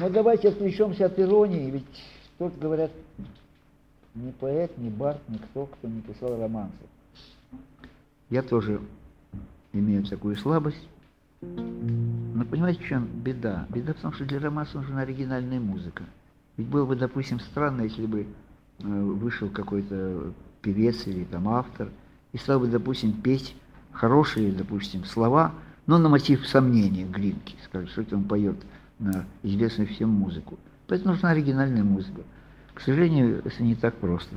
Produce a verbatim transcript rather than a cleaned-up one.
Но давайте отвлечемся от иронии, ведь тут, говорят, ни поэт, ни бард, никто, кто не писал романсов. Я тоже имею такую слабость. Но понимаете, в чем беда? Беда в том, что для романса нужна оригинальная музыка. Ведь было бы, допустим, странно, если бы вышел какой-то певец или там автор и стал бы, допустим, петь хорошие, допустим, слова, но на мотив сомнения Глинки, скажет, что это он поет на известную всем музыку. Поэтому нужна оригинальная музыка. К сожалению, это не так просто.